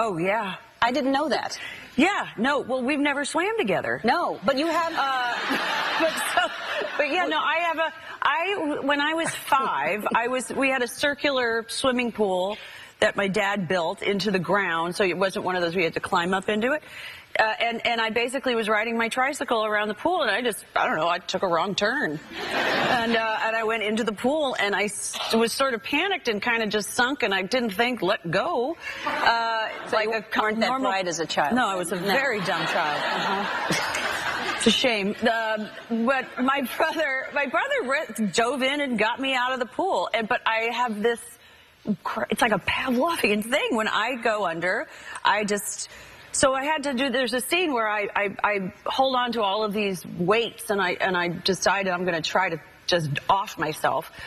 Oh, yeah. I didn't know that. Yeah, no, well, we've never swam together. No, but you have... when I was 5, we had a circular swimming pool that my dad built into the ground, so it wasn't one of those we had to climb up into it. And I basically was riding my tricycle around the pool, and I don't know, I took a wrong turn. And I went into the pool, and I was sort of panicked and kind of just sunk, and I didn't think, let go. So like you weren't that bright as a child? No, I was a very dumb child. It's a shame. But my brother dove in and got me out of the pool. But I have this, it's like a Pavlovian thing. When I go under, so I had to do, there's a scene where I hold on to all of these weights, and I decided I'm going to try to just off myself.